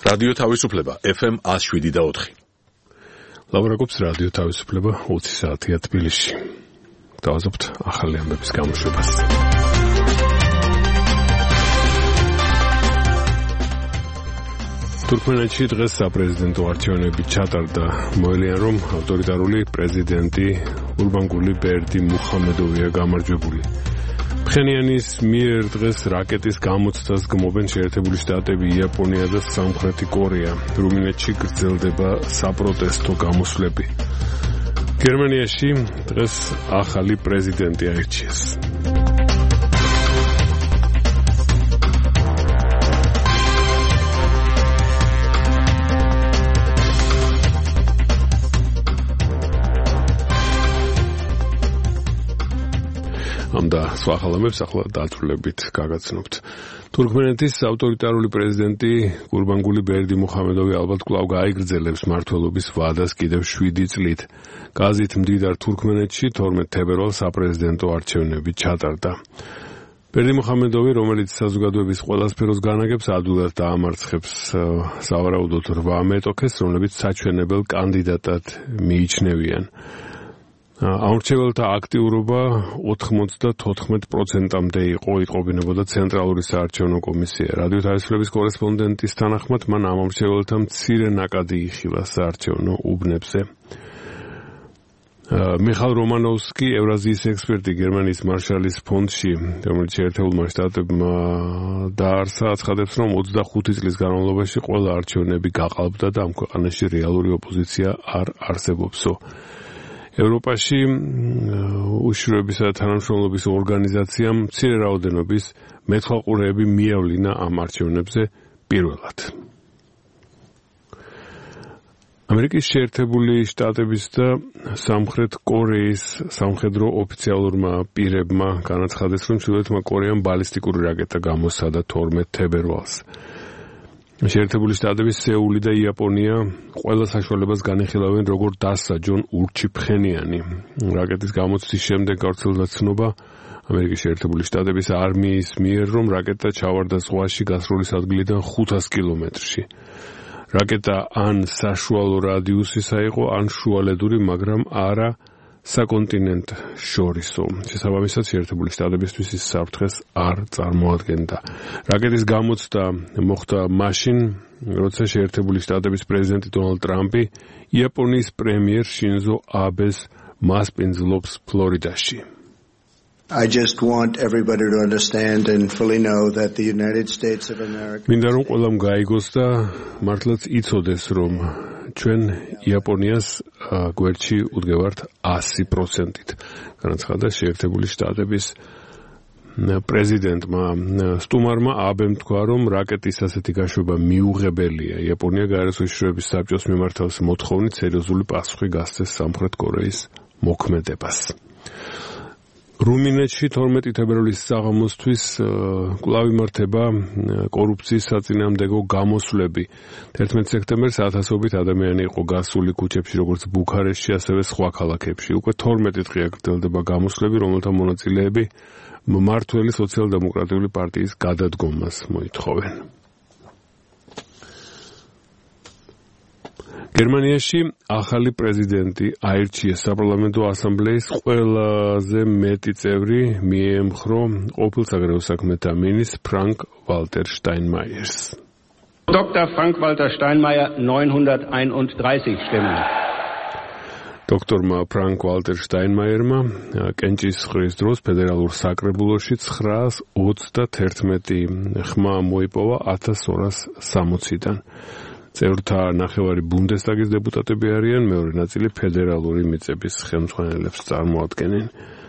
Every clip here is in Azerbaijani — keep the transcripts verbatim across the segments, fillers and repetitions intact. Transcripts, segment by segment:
რადიო თავისუფლება ეფ ემ one oh seven point four. ლავრაკობს რადიო თავისუფლება ოცი საათია თბილისში. დავაზობთ ახალი ამბების გამოშვებას. თურქმენეთში დღეს საპრეზიდენტო არჩევნები ჩატარდა. მოელიან, რომ ავტორიტარული პრეზიდენტი გურბანგული ბერდი მუხამედოვია გამარჯვებული. ფხენიანის მიერ დღეს რაკეტის გამოცდას გმობენ შეერთებული შტატები, იაპონია და სამხრეთი კორეა. რუმინეთში გრძელდება საპროტესტო გამოსვლები. გერმანიაში დღეს ახალი პრეზიდენტი აირჩიეს. ამდა სხვა ხალხებს ახლა დაწვრილებით გაგაცნობთ. თურქმენეთის ავტორიტარული პრეზიდენტი გურბანგული ბერდი მუხამედოვი ალბათ კვლავ გაიგრძელებს მმართველობის ვადას კიდევ შვიდი წლით. გაზით მდიდარ თურქმენეთში თორმეტ თებერვალს საპრეზიდენტო არჩევნები ჩატარდა. ბერდი მუხამედოვი, რომელიც საზოგადოების ყველა სფეროს განაგებს, ადვილად დაამარცხებს სავარაუდოდ რვა მეტოქეს, რომლებიც საჩვენებელ კანდიდატად მიიჩნევიან. ამრჩეველთა აქტიურობა ოცდათხმეტ პროცენტამდე იყო, იყობინებოდა ცენტრალური საარჩევნო კომისია. რადიო თავისუფლების კორესპონდენტის თანახმად, მან ამ ამრჩეველთა მცირე ნაკადი იხილა საარჩევნო უბნებზე. მიხაილ რომანოვსკი, ევრაზიის ექსპერტი გერმანიის მარშალის ფონდში, რომელიც შეერთებულმა შტატებმა დაარსა, აცხადებს, რომ ოცდახუთი წლის განმავლობაში ყველა არჩევნები გაყალბდა და ამ ქვეყანაში რეალური ოპოზიცია არ არსებობსო. ევროპაში უშიშროებისა და თანამშრომლობის ორგანიზაციამ მცირე რაოდენობის მეთვალყურეები მიავლინა ამ არჩევნებზე პირველად. ამერიკის შეერთებული შტატების და სამხრეთ კორეის სამხედრო ოფიციალურმა პირებმა განაცხადეს, რომ ჩრდილოეთმა კორეამ ბალისტიკური რაკეტა გამოსცადა თორმეტ თებერვალს. შეერთებული შტატები, სეული და იაპონია ყველა საშუალებას განიხილავენ, როგორ დასაჯონ ურჩი ფხენიანი. რაკეტის გამოცდის შემდეგ გავრცელდა ცნობა ამერიკის შეერთებული შტატების არმიის მიერ, რომ რაკეტა ჩავარდა ზღვაში გასროლის ადგილიდან ხუთას კილომეტრში. რაკეტა ან საშუალო რადიუსისა იყო, ან შუალედური, მაგრამ არა საკონტინენტ შორისო. შესაბამისად, შეერთებული შტატებისთვის ის საფრთხეს არ წარმოადგენდა. რაკეტის გამოცდა მოხდა მაშინ, როცა შეერთებული შტატების პრეზიდენტი დონალდ ტრამპი იაპონიის პრემიერ შინზო აბეს მასპინძლობს ფლორიდაში. I just want everybody to understand and fully know that the United States of America. მინდა რომ ყველამ გაიგოს და მართლაც იცოდეს, რომ ჩვენ იაპონიას გვერდში უდგევართ ასი პროცენტით. განაცხადა შეერთებული შტატების პრეზიდენტმა. სტუმარმა აბემ თქვა, რომ რაკეტის ასეთი გაშვება მიუღებელია. იაპონია გაეროს უშიშროების საბჭოს მიმართავს მოთხოვნით სერიოზული პასუხი გასცეს სამხრეთ კორეის მოქმედებას. რუმინეთში თორმეტი თებერვლის საღამოსთვის კვლავ იმართება კორუფციის საწინააღმდეგო გამოსვლები. თერთმეტ სექტემბერს ათასობით ადამიანი იყო გასული ქუჩებში, როგორც ბუქარესტში, ასევე სხვა ქალაქებში. უკვე თორმეტი დღეა გრძელდება გამოსვლები, რომელთა მონაწილეები მმართველი სოციალ-დემოკრატიული პარტიის გადადგომას მოითხოვენ. გერმანიაში ახალი პრეზიდენტი აირჩიეს. საპარლამენტო ასამბლეის ყველაზე მეტი წევრი მიემხრო ყოფილ საგარეო საქმეთა მინისტრს ფრანკ ვალტერ შტაინმაიერს. Doktor Frank Walter Steinmeier neunhunderteinunddreißig Stimmen. დოქტორმა ფრანკ ვალტერ შტაინმაიერმა კენჭისყრის დროს ფედერალურ საკრებულოში ცხრაას ოცდათერთმეტი ხმა მოიპოვა ათას ორას სამოციდან. წევრთა ნახევარი ბუნდესტაგის დეპუტატები არიან, მეორე ნაწილი ფედერალური მიწების ხელმძღვანელებს წარმოადგენენ.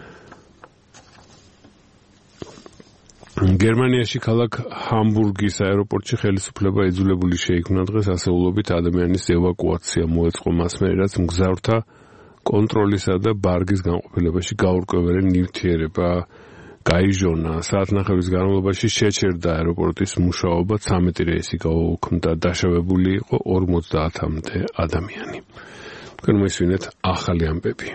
გერმანიაში ქალაქ ჰამბურგის აეროპორტში ხელისუფლება იძულებული შეიქმნა დღეს ასეულობით ადამიანის ევაკუაცია მოეწყო მას მერე, რაც მგზავრთა კონტროლისა და ბარგის განყოფილებაში გაურკვეველი ნივთიერება გაიჟონა. საათნახევრის განმავლობაში შეჩერდა აეროპორტის მუშაობა, ცამეტი რეისი გაუქმდა, დაშავებული იყო ორმოცდაათამდე ადამიანი. თქვენ მოისმინეთ ახალი ამბები.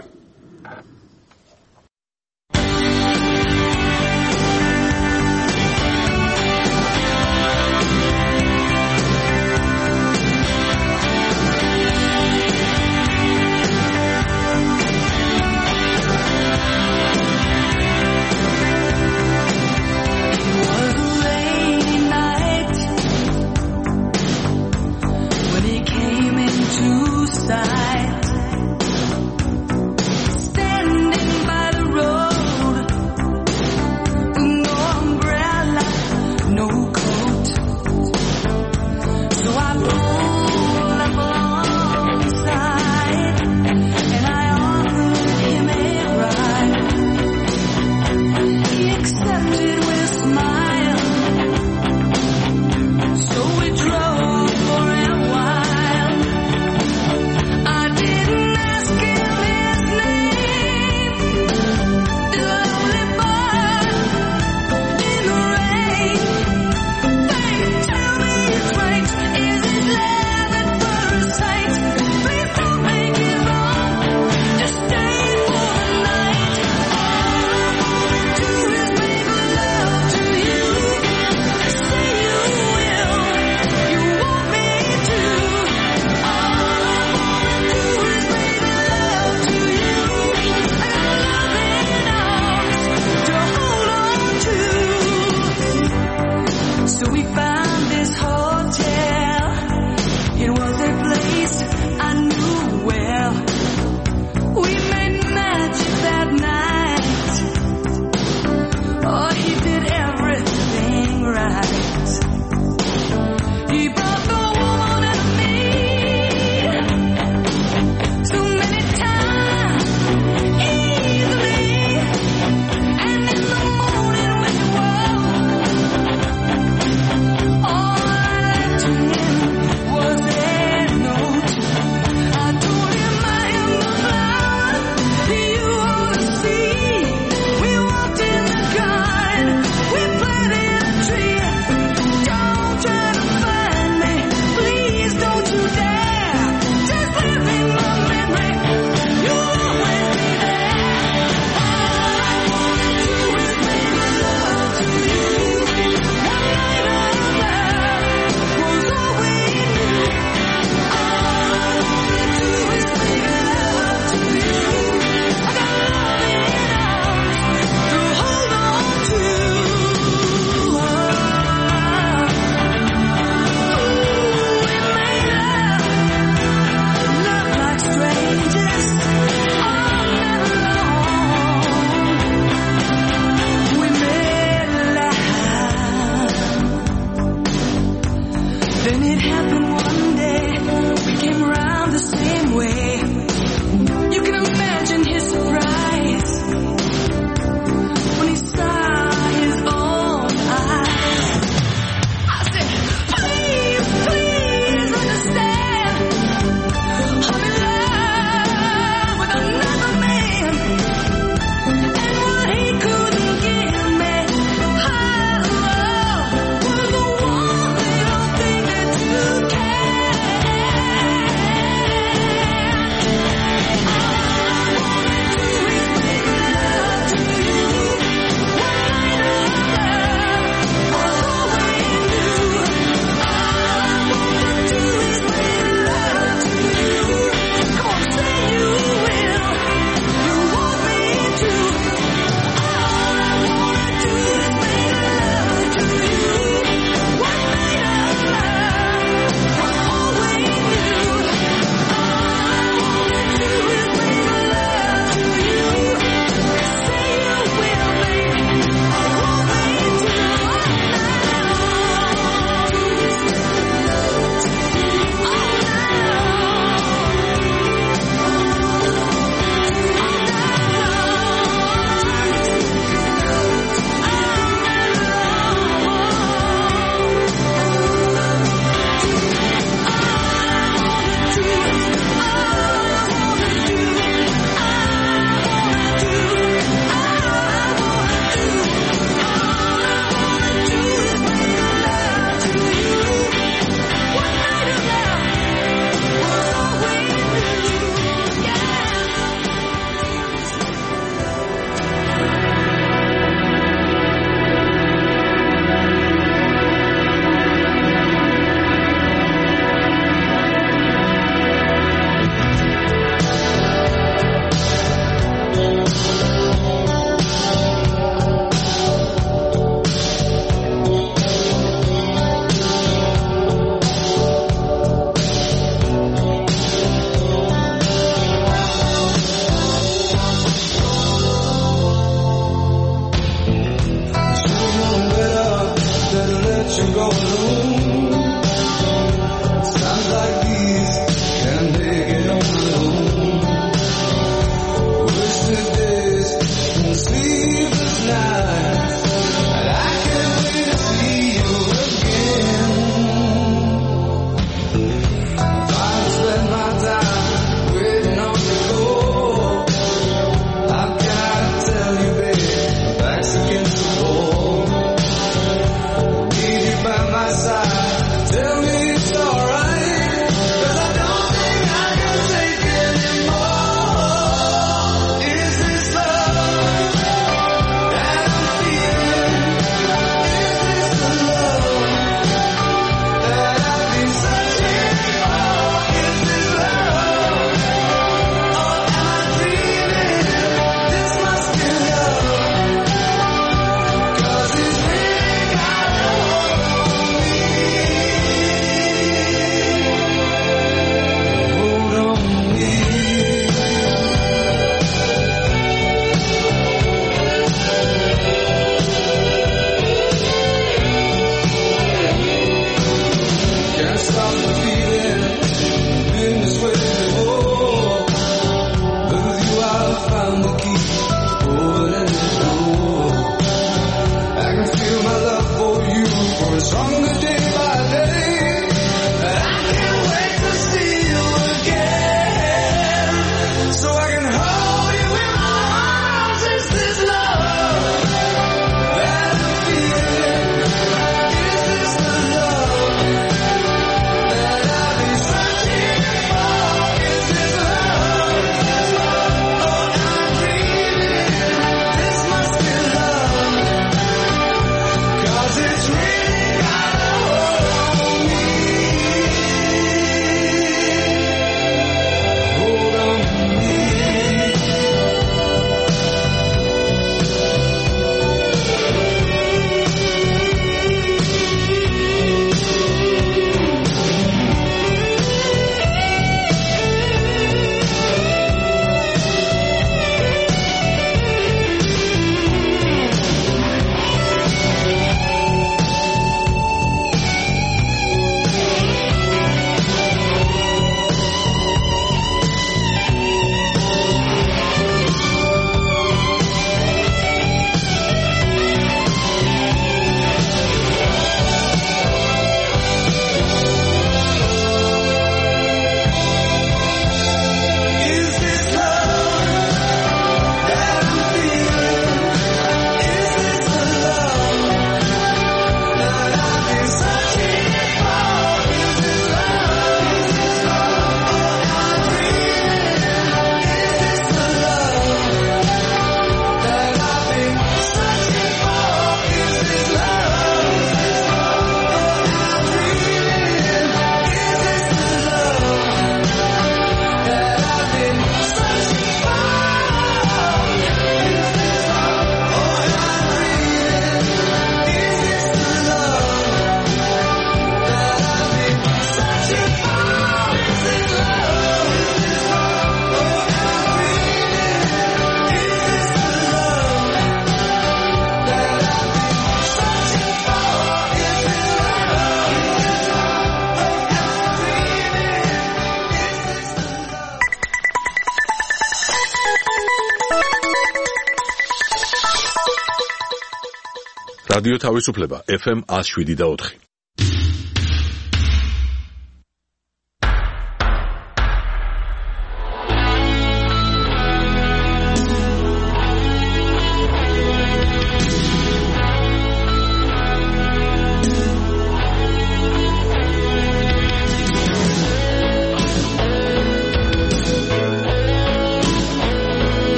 რადიო თავისუფლება ეფ ემ one oh seven და four.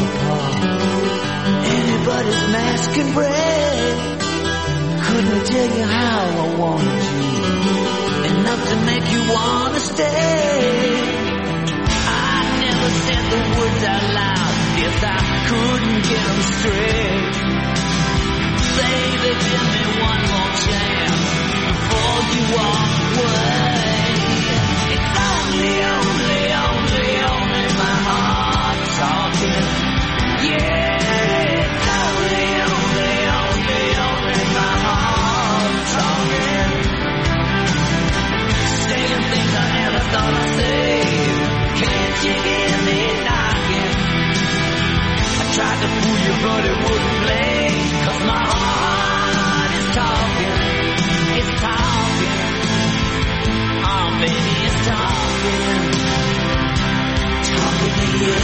apart. Anybody's mask can break. Couldn't tell you how I wanted you, enough to make you wanna stay. I never said the words out loud, yes I couldn't get them straight. Baby, give me one more chance before you walk away. It's only, only, only, only my heart talking. Yeah, it's only, only, only, only my heart talking. Saying things I never thought I'd say. Can't you hear me knocking? I tried to fool you but it wouldn't play. 'Cause my heart is talking. It's talking. Oh baby, it's talking. Talking to you.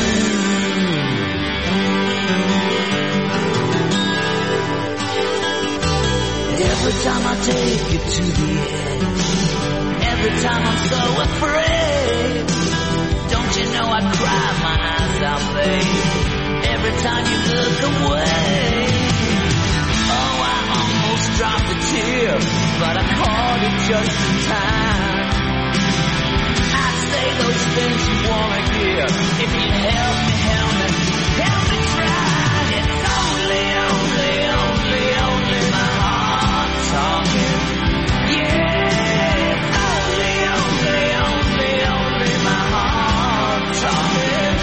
Every time I take you to the edge, every time I'm so afraid, don't you know I cry my eyes out, babe, every time you look away. Oh, I almost dropped a tear, but I caught it just in time. I'd say those things you wanna hear if you help me, help me, help me try. It's only, only, only, only my heart talking. Yeah, it's only, only, only, only my heart talking.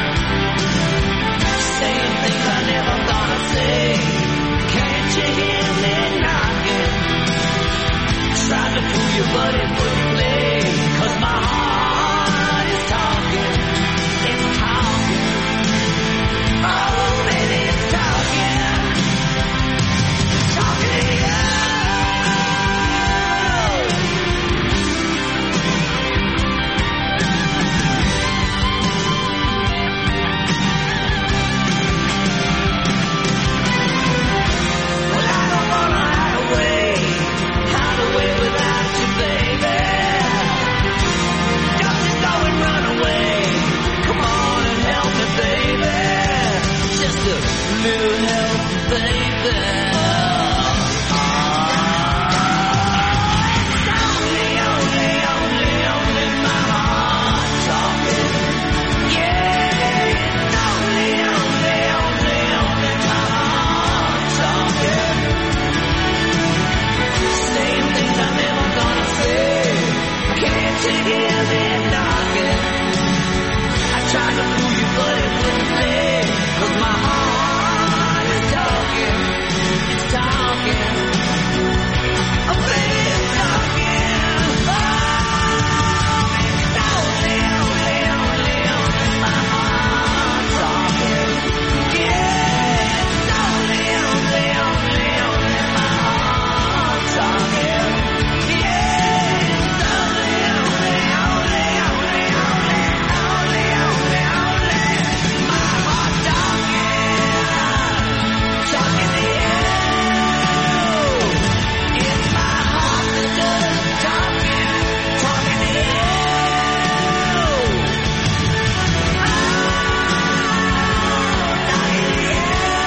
Saying things I never thought I'd say. Can't you hear me knocking? Tried to fool you but it wouldn't play. 'Cause my heart is talking. It's talking. Oh baby, it's talking. Talking to you. Well, I don't wanna hide away, hide away without you, baby. Don't just go and run away. Come on and help me, baby. Just a little help, baby. It's only, only, only, only my heart talking. Yeah, it's only, only, only, only my heart talking. Saying things I'm never gonna say. Can't you hear me knocking? I tried to fool you but it wouldn't play. 'Cause my heart is talking. It's talking. Oh baby, it's talking. Oh, it's only, only, only, only my heart talking. Yeah, it's only, only, only, only my heart talking. Yeah, it's only, only, only, only, only, only, only, only my heart talking. Talking to you. It's my heart that does talking. Talking to you. Oh, talking to you.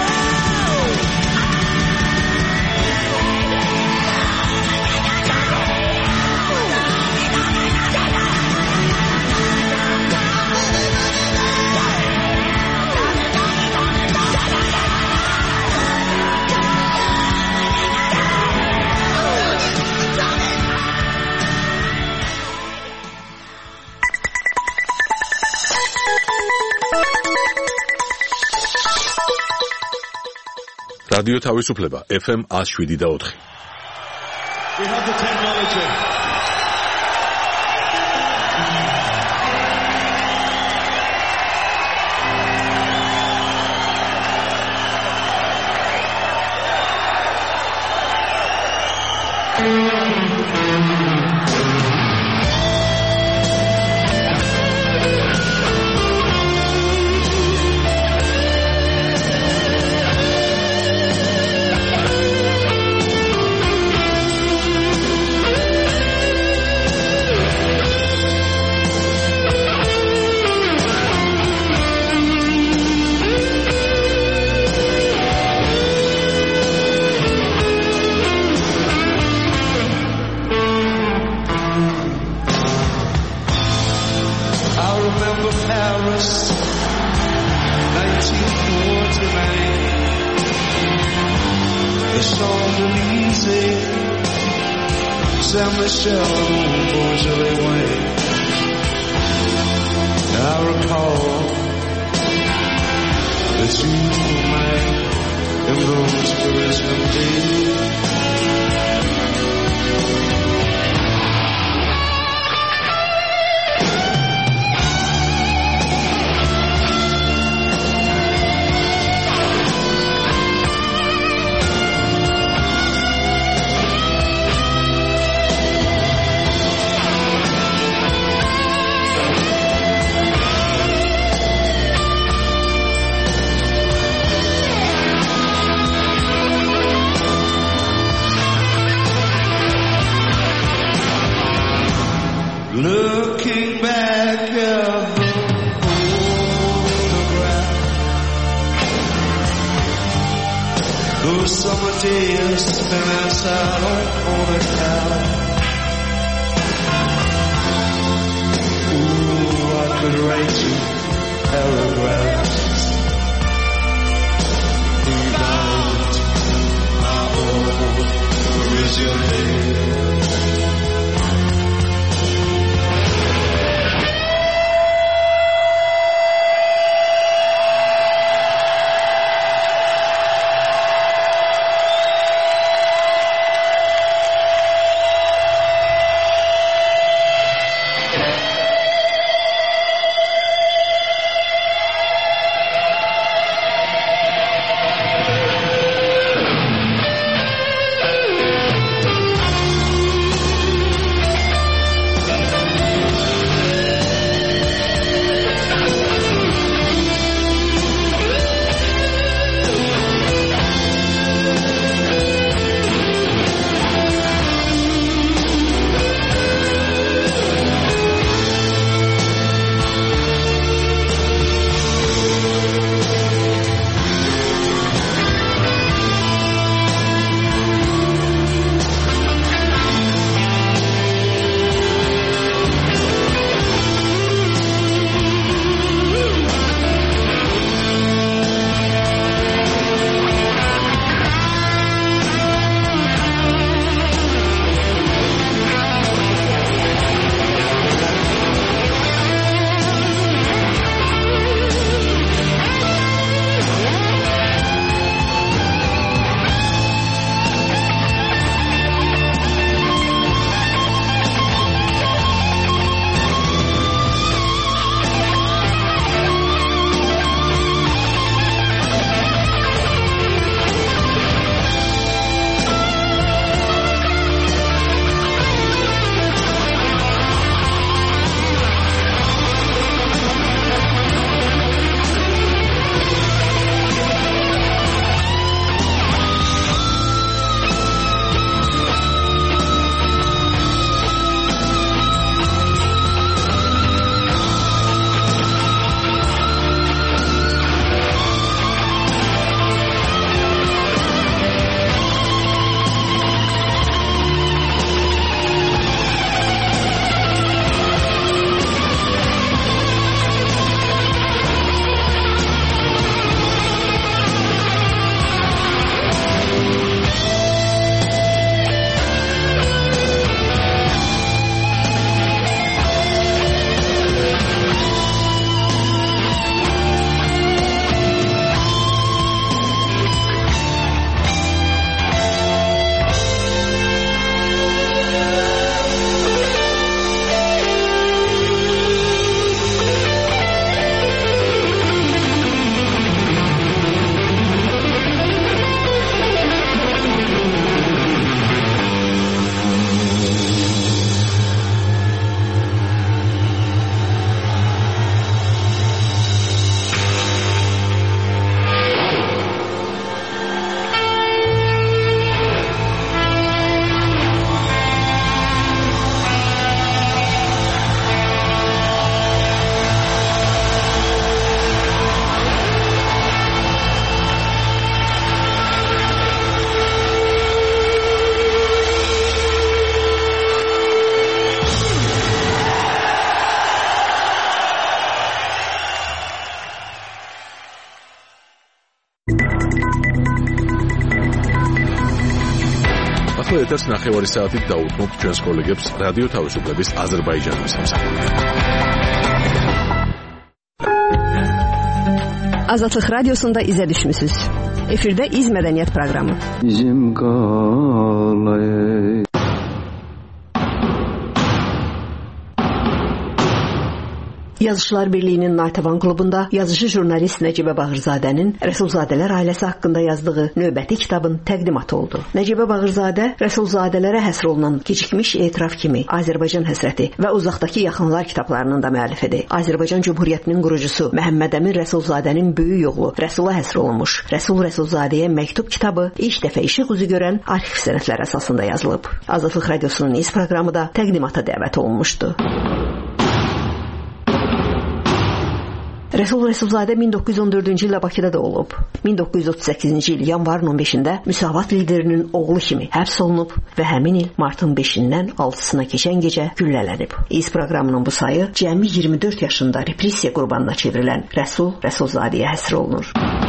რადიო თავისუფლება ეფ ემ one oh seven და four. We have the technology. the Champs-Élysées, Saint-Michel, Beaujolais Way. I recall that you were mine in those Parisian days. Looking back at the photograph, those summer days spent outside on a couch. Ooh, I could write you paragraphs about our old Parisian days. ახლა ეთერს ნახევარი საათით დაუთმობთ ჩვენს კოლეგებს რადიო თავისუფლების აზერბაიჯანის სამსახურიდან. Azadlıq Radiosunda izlədiyiniz. Efirdə İz Mədəniyyət proqramı. Bizim qalay Yazıçılar Birliyinin Natəvan klubunda yazıcı jurnalist Nəcibə Bağırzadənin Rəsulzadələr ailəsi haqqında yazdığı növbəti kitabın təqdimatı oldu. Nəcibə Bağırzadə Rəsulzadələrə həsr olunan Gecikmiş etiraf kimi Azərbaycan həsrəti və Uzaqdakı yaxınlar kitablarının da müəllifidir. Azərbaycan Cümhuriyyətinin qurucusu Məhəmməd Əmin Rəsulzadənin böyük oğlu Rəsula həsr olunmuş Rəsul Rəsulzadəyə məktub kitabı ilk dəfə işıq üzü görən arxiv sənədləri əsasında yazılıb. Azadlıq Radiosunun İz proqramı da təqdimata dəvət olunmuşdu. Rəsul Rəsulzadə min doqquz yüz on dördüncü ildə Bakıda doğulub. min doqquz yüz otuz səkkizinci il yanvarın on beşində Müsavat liderinin oğlu kimi həbs olunub və həmin il martın beşindən altısına keçən gecə güllələnib. İz proqramının bu sayı cəmi iyirmi dörd yaşında repressiya qurbanına çevrilən Rəsul Rəsulzadəyə həsr olunur.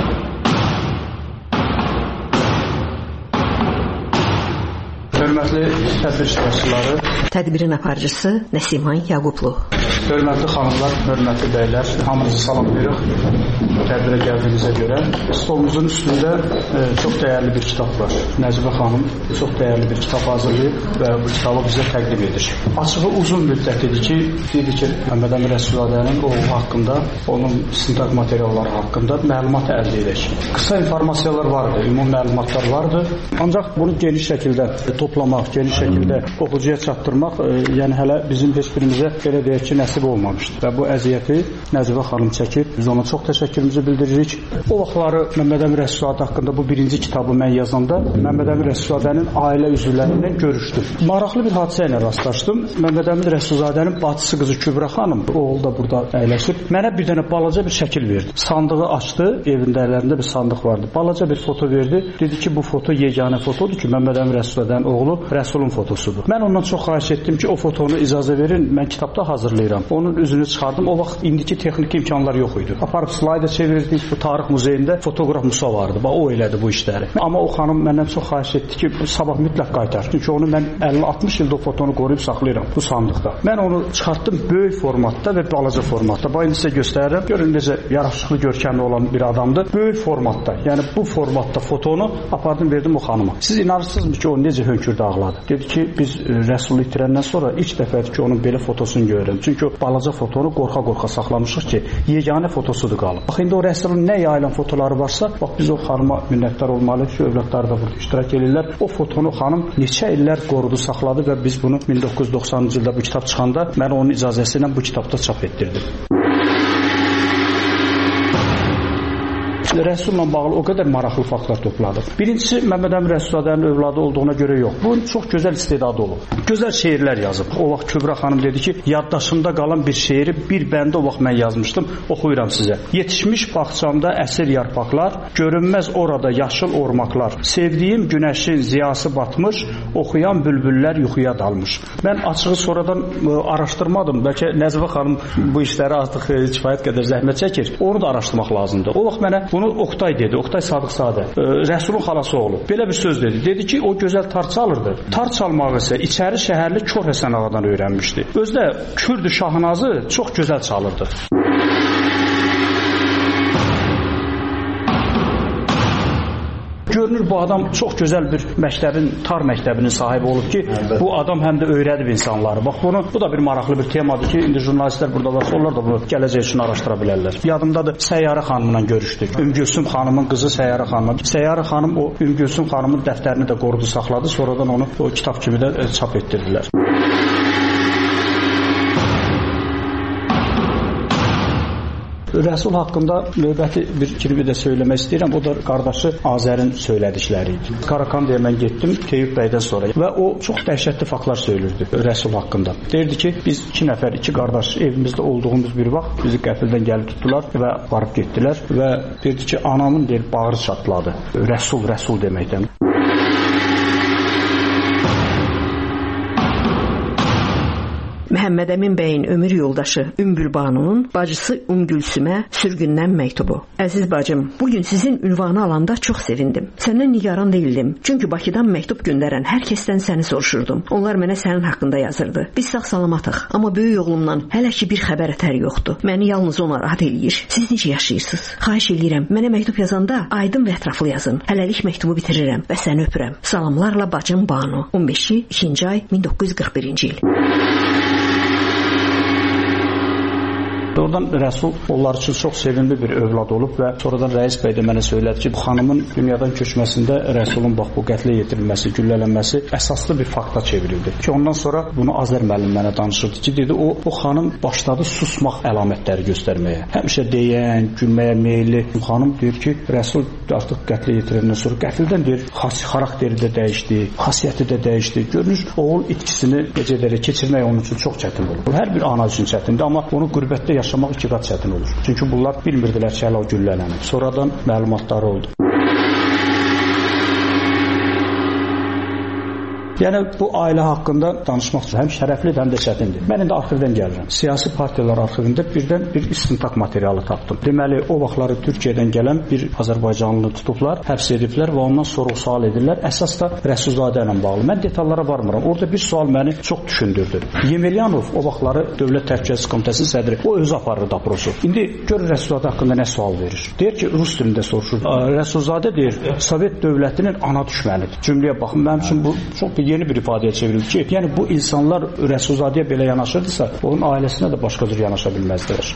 Hörmətli tədbir iştirakçıları, tədbirin aparıcısı Nəsiman Yaqublu. Hörmətli xanımlar, hörmətli bəylər, hamınızı salamlayırıq tədbirə gəldiyinizə görə. Stolumuzun üstündə e, çox dəyərli bir kitab var. Nəcibə xanım çox dəyərli bir kitab hazırlayıb və bu kitabı bizə təqdim edir. Açığı uzun müddət idi ki, dedi ki, Məhəmməd Əmin Rəsulzadənin oğlu haqqında, onun istintaq materialları haqqında məlumat əldə edək. Qısa informasiyalar vardı, ümumi məlumatlar vardı. Ancaq bunu geniş şəkildə toplamaq, geniş şəkildə oxucuya çatdırmaq, e, yəni hələ bizim heç birimizə belə deyək ki, nəsib olmamışdı. Və bu əziyyəti Nəcibə xanım çəkib. Biz ona çox təşəkkürümüzü bildiririk. O vaxtları Məhəmməd Əmin Rəsulzadə haqqında bu birinci kitabı mən yazanda Məhəmməd Əmin Rəsulzadənin ailə üzvləri ilə görüşdüm. Maraqlı bir hadisə ilə rastlaşdım. Məhəmməd Əmin Rəsulzadənin bacısı qızı Kübra xanım, oğlu da burada əyləşib, mənə bir dənə balaca bir şəkil verdi. Sandığı açdı, evində əllərində bir sandıq vardı. Balaca bir foto verdi. Dedi ki, bu foto yeganə fotodur ki, Məhəmməd Əmin Rəsulzadənin oğlu Rəsulun fotosudur. Mən ondan çox xahiş etdim ki, o fotonu icazə verin, mən kitabda hazırlayıram. Onun üzünü çıxardım. O vaxt indiki texniki imkanlar yox idi. Aparıb slayda çevirdik. Bu Tarix muzeyində fotoqraf Musa vardı. Bax, o elədi bu işləri. Amma o xanım məndən çox xahiş etdi ki, sabah mütləq qaytar. Çünki onu mən əlli altmış ildə o fotonu qoruyub saxlayıram bu sandıqda. Mən onu çıxartdım böyük formatda və balaca formatda. Bax, indi sizə göstərirəm. Görün necə yaraşıqlı, görkəmli olan bir adamdır. Böyük formatda. Yəni bu formatda fotonu apardım, verdim o xanıma. Siz inanırsınızmı ki, o necə hönkürdü, ağladı. Dedi ki, biz Rəsulu itirəndən sonra ilk dəfədir ki, onun belə fotosunu görürəm. Çünki o balaca fotonu qorxa-qorxa saxlamışıq ki, yeganə fotosudur qalıb. Bax, indi o Rəsulun nə yayılan fotoları varsa, bax, biz o xanıma minnətdar olmalıyıq ki, övladları da burada iştirak edirlər. O fotonu xanım neçə illər qorudu, saxladı və biz bunu min doqquz yüz doxsanıncı ildə bu kitab çıxanda mən onun icazəsi ilə bu kitabda çap etdirdim. Rəsulla bağlı o qədər maraqlı faktlar topladıq. Birincisi, Məhəmməd Əmin Rəsulzadənin övladı olduğuna görə yox. Bu çox gözəl istedadı olub. Gözəl şeirlər yazıb. O vaxt Kübra xanım dedi ki, yaddaşımda qalan bir şeiri bir bəndə o vaxt mən yazmışdım. Oxuyuram sizə. Yetişmiş bağçamda əsir yarpaqlar, görünməz orada yaşıl ormaqlar. Sevdiyim günəşin ziyası batmış, oxuyan bülbüllər yuxuya dalmış. Mən açığı sonradan ə, araşdırmadım. Bəlkə Nəcibə xanım bu işləri artıq ə, kifayət qədər zəhmət çəkir. Onu da araşdırmaq lazımdır. O vaxt mənə bunu Oqtay dedi, Oqtay Sadıqzadə, Rəsulun xalası oğlu. Belə bir söz dedi. Dedi ki, o gözəl tar çalırdı. Tar çalmağı isə içəri şəhərli Kor Həsən ağadan öyrənmişdi. Özü də Kürdü Şahnazı çox gözəl çalırdı. Görünür, bu adam çox gözəl bir məktəbin, tar məktəbinin sahibi olub ki, bu adam həm də öyrədib insanları. Bax, bunu, bu da bir maraqlı bir temadır ki, indi jurnalistlər burada varsa, onlar da bunu gələcək üçün araşdıra bilərlər. Yadımdadır, Səyyarə xanımla görüşdük. Ümgülsüm xanımın qızı Səyyarə xanım. Səyyarə xanım o Ümgülsüm xanımın dəftərini də qorudu, saxladı, sonradan onu o kitab kimi də çap etdirdilər. Rəsul haqqında növbəti bir kirbi də söyləmək istəyirəm. O da qardaşı Azərin söylədikləri idi. Qarakan deyə mən getdim Teyib bəydən sonra və o çox dəhşətli faktlar söylürdü Rəsul haqqında. Deyirdi ki, biz iki nəfər, iki qardaş evimizdə olduğumuz bir vaxt bizi qəfildən gəlib tutdular və varıb getdilər və deyirdi ki, anamın deyir, bağrı çatladı. Rəsul, Rəsul deməkdən. Məhəmməd Əmin bəyin ömür yoldaşı Ümbül Banunun bacısı Ümgülsümə sürgündən məktubu. Əziz bacım, bugün sizin ünvanı alanda çox sevindim. Səndən nigaran değildim. Çünki Bakıdan məktub göndərən hər kəsdən səni soruşurdum. Onlar mənə sənin haqqında yazırdı. Biz sağ-salamatıq, amma böyük oğlumdan hələ ki bir xəbər ətəri yoxdur. Məni yalnız ona rahat eləyir. Siz necə yaşayırsınız? Xahiş eləyirəm, mənə məktub yazanda aydın və ətraflı yazın. Hələlik məktubu bitirirəm və səni öpürəm. Salamlarla bacım Banu. on beşi ikinci ay min doqquz yüz qırx birinci il. Oradan Rəsul onlar üçün çox sevimli bir övlad olub və sonradan rəis bəy də mənə söylədi ki, bu xanımın dünyadan köçməsində Rəsulun bax bu qətlə yetirilməsi, güllələnməsi əsaslı bir fakta çevrildi. Ki ondan sonra bunu Azər müəllim mənə danışırdı ki, dedi o o xanım başladı susmaq əlamətləri göstərməyə. Həmişə deyən, gülməyə meyilli xanım deyir ki, Rəsul artıq qətlə yetiriləndən sonra qəfildən deyir, xarakteri də dəyişdi, xasiyyəti də dəyişdi. Görünür, oğul itkisini gecələrə keçirmək onun üçün çox çətin olur. Bu hər bir ana üçün çətindir, amma onu qürbətdə yaşamaq iki qat çətin olur. Çünki bunlar bilmirdilər ki, hələ o güllələnir. Sonradan məlumatları oldu. Yəni bu ailə haqqında danışmaq həm şərəflidir, həm də çətindir. Mən indi arxivdən gəlirəm. Siyasi partiyalar arxivində birdən bir istintaq materialı tapdım. Deməli, o vaxtları Türkiyədən gələn bir Azərbaycanlını tutublar, həbs ediblər və ondan sorğu-sual edirlər. Əsas da Rəsulzadə ilə bağlı. Mən detallara varmıram. Orada bir sual məni çox düşündürdü. Yemelyanov o vaxtları Dövlət Təhlükəsizlik Komitəsinin sədri, o özü aparırdı doprosu. İndi görün Rəsulzadə haqqında nə sual verir. Deyir ki, rus dilində soruşur. Rəsulzadə deyir, Sovet dövlətinin ana düşmənidir. Cümləyə baxın, mənim üçün bu çox yeni bir ifadəyə çevrildi ki, yəni bu insanlar Rəsulzadəyə belə yanaşırdısa, onun ailəsinə də başqa cür yanaşa bilməzdilər.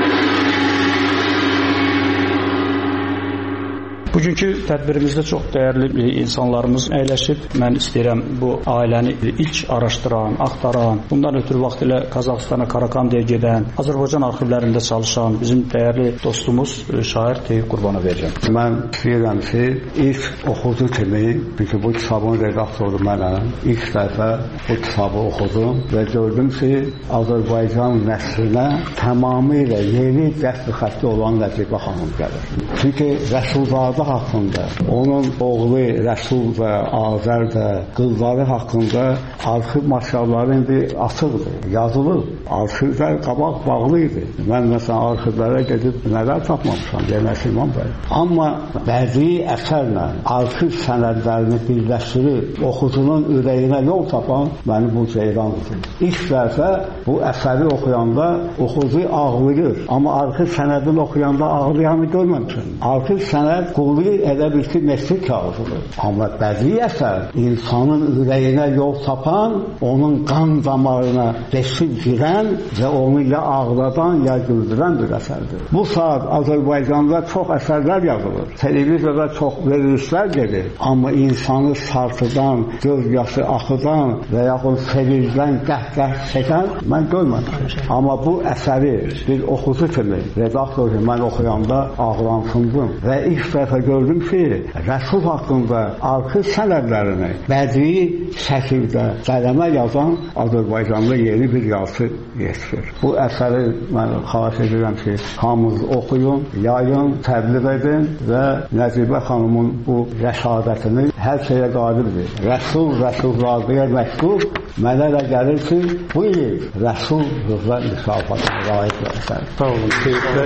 Bugünkü tədbirimizdə çox dəyərli insanlarımız əyləşib. Mən istəyirəm bu ailəni ilk araşdıran, axtaran, bundan ötürü vaxt ilə Qazaxıstana, Karakandiyə gedən, Azərbaycan arxivlərində çalışan bizim dəyərli dostumuz şair Teyib Qurbana verirəm. Mən istəyirəm ki, ilk oxucu kimi, çünki bu kitabın redaktoru mənəm, ilk dəfə bu kitabı oxudum və gördüm ki, Azərbaycan nəslinə tamamilə yeni dəstə xətti olan Nəcibə xanım gəlir. Çünki Rəsulzadə haqqında, onun oğlu Rəsul və Azər də, qızları haqqında arxiv materialları indi açıqdır, yazılır. Arxivlər qabaq bağlı idi. Mən məsələn arxivlərə gedib nələr tapmamışam, deməsi İmam bəy. Amma bədii əsərlə arxiv sənədlərini birləşdirib oxucunun ürəyinə yol tapan məni bu ceyrandır. İlk dəfə bu əsəri oxuyanda oxucu ağlayır. Amma arxiv sənədini oxuyanda ağlayanı görməmişəm. Arxiv sənəd qulluq elə bir ki, mesir kağızıdır. Amma bədii əsər insanın ürəyinə yol tapan, onun qan damarına deşib girən və onu ya ağladan, ya güldürən bir əsərdir. Bu saat Azərbaycanda çox əsərlər yazılır. Televiziyada çox verilişlər gedir. Amma insanı sartıdan, göz yaşı axıdan və yaxud sevincdən qəhqəh çəkən mən görmədim. Amma bu əsəri bir oxucu kimi, redaktor kimi mən oxuyanda ağlansındım və ilk dəfə gördüm ki, Rəsul haqqında arxiv sənədlərini bədii şəkildə qələmə yazan Azərbaycanda yeni bir yazı yetişir. Bu əsəri mən xahiş edirəm ki, hamınız oxuyun, yayın, təbliğ edin və Nəcibə xanımın bu rəşadətini hər şeyə qadirdir. Rəsul Rəsulzadəyə məktub mənə də gəlir ki, bu il Rəsul Rıza mükafatına layiq bir əsər. Sağ olun, Teyib.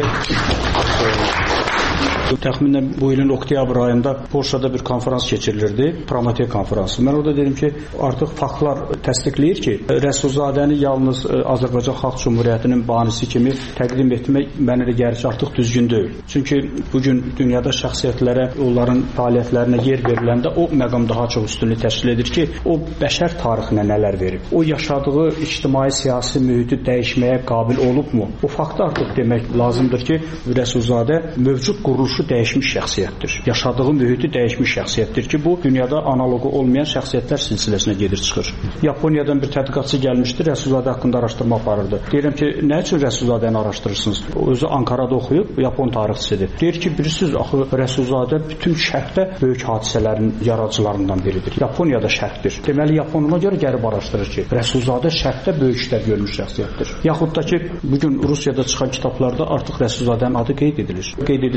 Təxminən bu ilin oktyabr ayında Polşada bir konferans keçirilirdi, Prometey konferansı. Mən orada dedim ki, artıq faktlar təsdiqləyir ki, Rəsulzadəni yalnız Azərbaycan Xalq Cumhuriyyətinin banisi kimi təqdim etmək mənə də gəlir ki, artıq düzgün deyil. Çünki bugün dünyada şəxsiyyətlərə, onların fəaliyyətlərinə yer veriləndə o məqam daha çox üstünlük təşkil edir ki, o bəşər tarixinə nələr verib, o yaşadığı ictimai siyasi mühiti dəyişməyə qabil olubmu? O faktı artıq demək lazımdır ki, Rəsulzadə mövcud quruluşu dəyişmiş şəxsiyyətdir. Yaşadığı mühiti dəyişmiş şəxsiyyətdir ki, bu dünyada analogu olmayan şəxsiyyətlər silsiləsinə gedir çıxır. Yaponiyadan bir tədqiqatçı gəlmişdi, Rəsulzadə haqqında araşdırma aparırdı. Deyirəm ki, nə üçün Rəsulzadəni araşdırırsınız? O özü Ankarada oxuyub, Yapon tarixçisidir. Deyir ki, bilirsiniz, axı Rəsulzadə bütün şərqdə böyük hadisələrin yaradıcılarından biridir. Yaponiyada şərqdir. Deməli, Yaponuna görə gəlib araşdırır ki, Rəsulzadə şərqdə böyük işlər görmüş şəxsiyyətdir. Yaxud da ki, bugün Rusiyada çıxan kitablarda artıq Rəsulzadənin adı qeyd edilir. Qeyd edilir ki,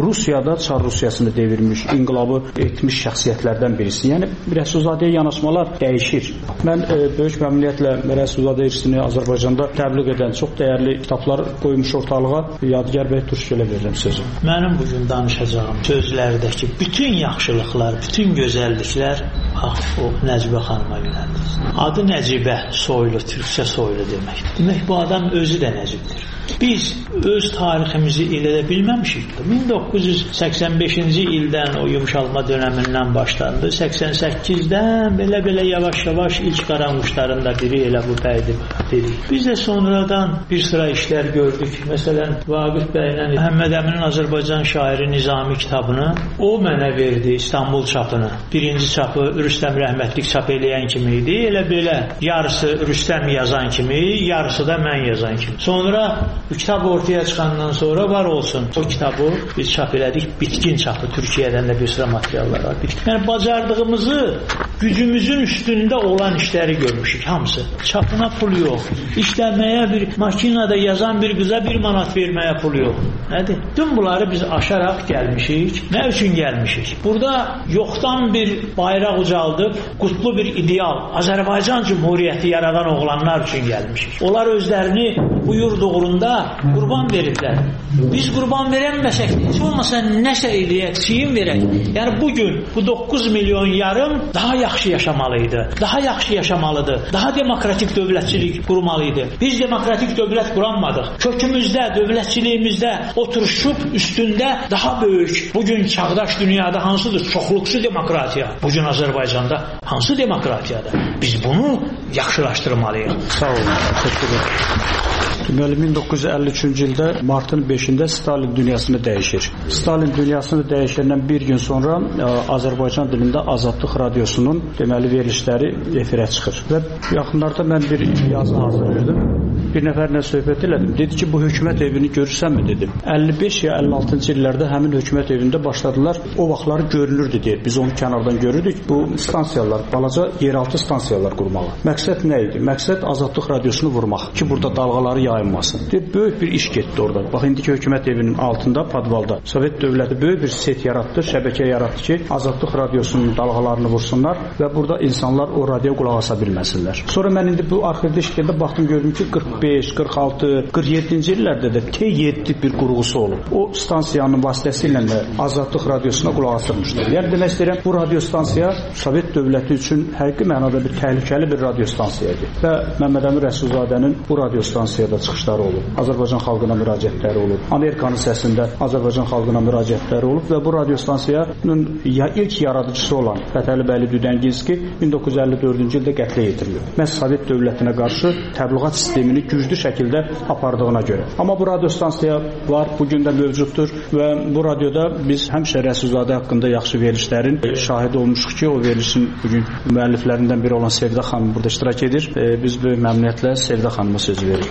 Rusiyada Çar Rusiyasını devirmiş, inqilabı etmiş şəxsiyyətlərdən birisi. Yəni Rəsulzadəyə yanaşmalar dəyişir. Mən e, böyük məmnuniyyətlə Rəsulzadə irsini Azərbaycanda təbliğ edən çox dəyərli kitablar qoymuş ortalığa. Yadigar bəy Turşkelə verirəm sözü. Mənim bugün danışacağım sözlərdəki bütün yaxşılıqlar, bütün gözəlliklər bax o Nəcibə xanıma yönəldir. Adı Nəcibə, soylu, türkçə soylu deməkdir. Demək bu adam özü də Nəcibdir. Biz öz tariximizi elədə bilməmişik. min doqquz yüz səksən beşinci ildən o yumşalma dönəmindən başlandı. səksən səkkizdən belə-belə yavaş-yavaş ilk qaranquşların da biri elə bu bəydir dedik. Biz də sonradan bir sıra işlər gördük. Məsələn, Vaqif bəylə Məhəmməd Əminin Azərbaycan şairi Nizami kitabını o mənə verdi, İstanbul çapını. Birinci çapı Rüstəm Rəhmətlik çap eləyən kimi idi. Elə belə yarısı Rüstəm yazan kimi, yarısı da mən yazan kimi. Sonra bu kitab ortaya çıxandan sonra var olsun. O kitabı biz çap elədik. Bitkin çapı. Türkiyədən də bir sıra materiallar var. Bitkin. Yəni bacardığımızı, gücümüzün üstündə olan işləri görmüşük hamısı. Çapına pul yox. İşləməyə bir makinada yazan bir qıza bir manat verməyə pul yox. Nədir? Tüm bunları biz aşaraq gəlmişik. Nə üçün gəlmişik? Burada yoxdan bir bayraq ucaldıb, qutlu bir ideal, Azərbaycan Cumhuriyyəti yaradan oğlanlar üçün gəlmişik. Onlar özlərini bu yurd uğrunda qurban veriblər. Biz qurban verəməsək, heç olmasa nəsə eləyək, çiyin verək. Yəni bugün bu doqquz milyon yarım daha yaxşı yaşamalıydı. Daha yaxşı yaşamalıdır. Daha demokratik dövlətçilik qurmalıydı. Biz demokratik dövlət quranmadıq. Kökümüzdə, dövlətçiliyimizdə oturuşub üstündə daha böyük. Bugün çağdaş dünyada hansıdır? Çoxluqsu demokratiya. Bugün Azərbaycanda hansı demokratiyadır? Biz bunu yaxşılaşdırmalıyıq. Sağ olun. Təşəkkür Deməli, min doqquz yüz əlli üçüncü ildə martın beşində Stalin dünyasını dəyişir. Stalin dünyasını dəyişəndən bir gün sonra ə, Azərbaycan dilində Azadlıq radiosunun deməli verilişləri efirə çıxır. Və yaxınlarda mən bir yazı hazırladım. Bir nəfərlə söhbət elədim. Dedi ki, bu hökumət evini görürsənmi dedim. əlli beş ya əlli altıncı illərdə həmin hökumət evində başladılar. O vaxtları görünürdü deyir. Biz onu kənardan görürdük. Bu stansiyalar, balaca yeraltı stansiyalar qurmalı. Məqsəd nə idi? Məqsəd Azadlıq radiosunu vurmaq ki, burada dalğaları yayılmasın. Deyir, böyük bir iş getdi orada. Bax, indiki hökumət evinin altında, podvalda Sovet dövləti böyük bir set yaratdı, şəbəkə yaratdı ki, Azadlıq radiosunun dalğalarını vursunlar və burada insanlar o radioya qulaq asa bilməsinlər. Sonra mən indi bu arxivdə işlədə baxdım, gördüm ki, qırx beş, qırx altı, qırx yeddinci illərdə də T yeddi bir qurğusu olub. O stansiyanın vasitəsilə də Azadlıq radiosuna qulaq asırmışlar. Yəni demək istəyirəm, bu radio stansiya Sovet dövləti üçün həqiqi mənada bir təhlükəli bir radio stansiya idi. Və Məmməd Əmin Rəsulzadənin bu radio stansiyada çıxışları olub. Azərbaycan xalqına müraciətləri olub. Amerikanın səsində Azərbaycan xalqına müraciətləri olub və bu radio stansiyanın ya ilk yaradıcısı olan Fətəli bəyli Düdənginski min doqquz yüz əlli dördüncü ildə qətlə yetirilib. Məhz Sovet dövlətinə qarşı təbliğat sistemini güclü şəkildə apardığına görə. Amma bu radio stansiya var, bugün də mövcuddur və bu radioda biz həmişə Rəsulzadə haqqında yaxşı verilişlərin şahidi olmuşuq ki, o verilişin bugün müəlliflərindən biri olan Sevdə xanım burada iştirak edir. Biz böyük məmnuniyyətlə Sevdə xanıma söz veririk.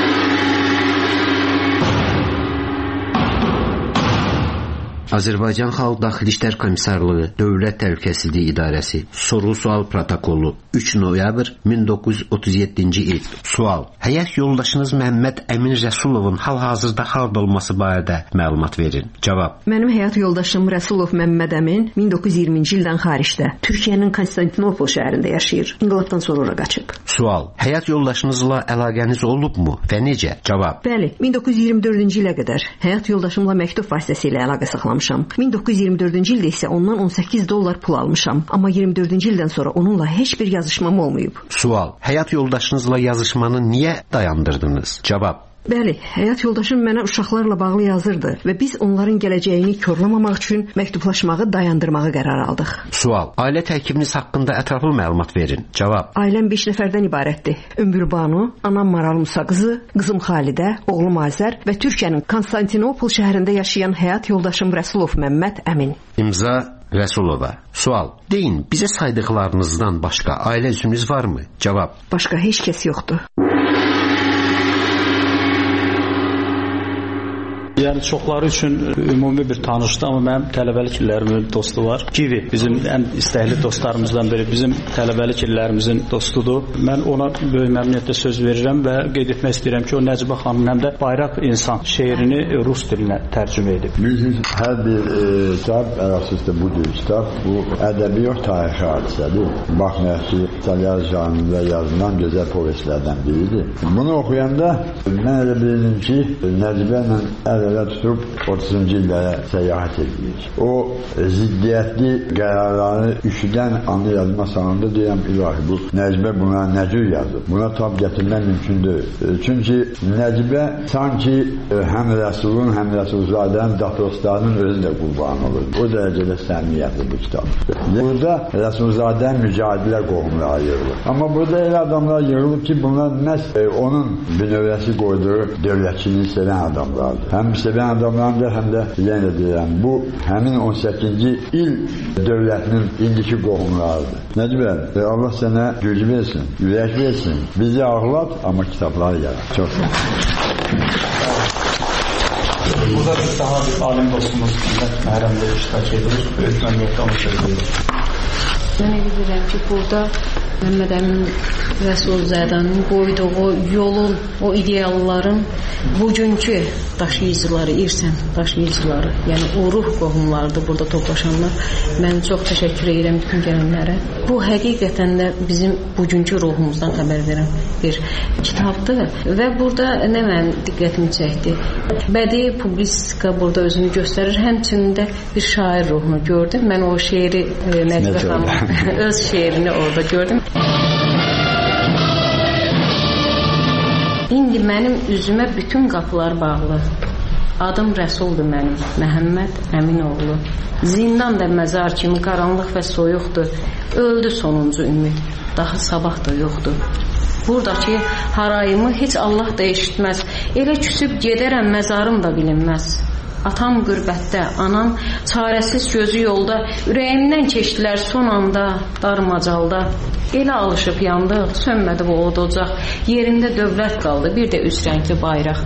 Azərbaycan Xalq Daxili İşlər Komissarlığı, Dövlət Təhlükəsizliyi İdarəsi, Soru-sual protokolu, üç noyabr min doqquz yüz otuz yeddinci il. Sual: Həyat yoldaşınız Məhəmməd Əmin Rəsulovun hal-hazırda harda olması barədə məlumat verin. Cavab: Mənim həyat yoldaşım Rəsulov Məhəmməd Əmin min doqquz yüz iyirminci ildən xaricdə, Türkiyənin Konstantinopol şəhərində yaşayır. İnqilabdan sonra ora qaçıb. Sual: Həyat yoldaşınızla əlaqəniz olubmu və necə? Cavab: Bəli, min doqquz yüz iyirmi dördüncü ilə qədər həyat yoldaşımla məktub vasitəsilə əlaqə saxlamışam. min doqquz yüz iyirmi dördüncü ildə isə ondan on səkkiz dollar pul almışam. Amma iyirmi dördüncü ildən sonra onunla heç bir yazışmam olmayıb. Sual: Həyat yoldaşınızla yazışmanı niyə dayandırdınız? Cavab: Bəli, həyat yoldaşım mənə uşaqlarla bağlı yazırdı və biz onların gələcəyini korlamamaq üçün məktublaşmağı dayandırmağı qərar aldıq. Sual: Ailə tərkibiniz haqqında ətraflı məlumat verin. Cavab: Ailəm beş nəfərdən ibarətdir. Ömür Banu, anam Maral Musa qızı, qızım Xalidə, oğlum Azər və Türkiyənin Konstantinopol şəhərində yaşayan həyat yoldaşım Rəsulov Məhəmməd Əmin. İmza Rəsulova. Sual: Deyin, bizə saydıqlarınızdan başqa ailə üzvünüz varmı? Cavab: Başqa heç kəs yoxdur. Yəni çoxları üçün ümumi bir tanışdır, amma mənim tələbəlik illərimin dostu var. Givi bizim ən istəkli dostlarımızdan biri, bizim tələbəlik illərimizin dostudur. Mən ona böyük məmnuniyyətlə söz verirəm və qeyd etmək istəyirəm ki, o Nəcibə xanım həm də Bayraq İnsan şeirini rus dilinə tərcümə edib. Bilirsiniz, hər bir e, kitab, əsasında budur kitab, bu ədəbiyyat tarixi hadisədir. Baxmayaq ki, İtalyan janrında yazılan gözəl povestlərdən biridir. Bunu oxuyanda mən elə bildim ki, Nəcibə ilə əl-ələ tutub otuzuncu illərə səyahət edir. O ziddiyyətli qərarları üşüdən anı yazma sanında deyəm, ilahi, bu Nəcibə buna nə cür yazıb? Buna tab gətirmək mümkündür. Çünki Nəcibə sanki həm Rəsulun, həm Rəsulzadənin daproslarının özü də qurban olur. O dərəcədə səmimiyyətli bu kitab. Burada Rəsulzadənin mücadilə qohumları yığılır. Amma burada elə adamlar yığılıb ki, bunlar məhz e, onun bünövrəsi qoyduğu dövlətçiliyi sevən adamlardır. Həm sevən adamlardır, həm də yenə deyirəm, bu həmin on səkkizinci il dövlətinin indiki qohumlarıdır. Nəcibə, Allah sənə güc versin, ürək versin, bizi ağlat, amma kitabları yarat. Çox sağ olun. Burada bir daha bir alim dostumuz Məhrəmdə iştirak edir, böyük məmnuniyyətlə onu söyləyir. Mən elə bilirəm ki, burada Məhəmməd Əmin Rəsulzadənin qoyduğu yolun, o idealların bugünkü daşıyıcıları, irsən daşıyıcıları, yəni o ruh qohumlardır burada toplaşanlar. Mən çox təşəkkür edirəm bütün gələnlərə. Bu həqiqətən də bizim bugünkü ruhumuzdan xəbər verən bir kitabdır və burada nə mənim diqqətimi çəkdi? Bədii publisistika burada özünü göstərir, həmçinin də bir şair ruhunu gördüm. Mən o şeiri e, Nəcibə xanım öz şeirini orada gördüm. İndi mənim üzümə bütün qapılar bağlı. Adım Rəsuldur mənim, Məhəmməd Əminoğlu. Zindan da məzar kimi qaranlıq və soyuqdur. Öldü sonuncu ümid, daha sabah da yoxdur. Buradakı harayımı heç Allah da eşitməz. Elə küsüb gedərəm, məzarım da bilinməz. Atam qürbətdə, anam çarəsiz gözü yolda, ürəyimdən keçdilər son anda, dar macalda. Elə alışıb yandıq, sönmədi bu od ocaq, yerində dövlət qaldı, bir də üç rəngli bayraq.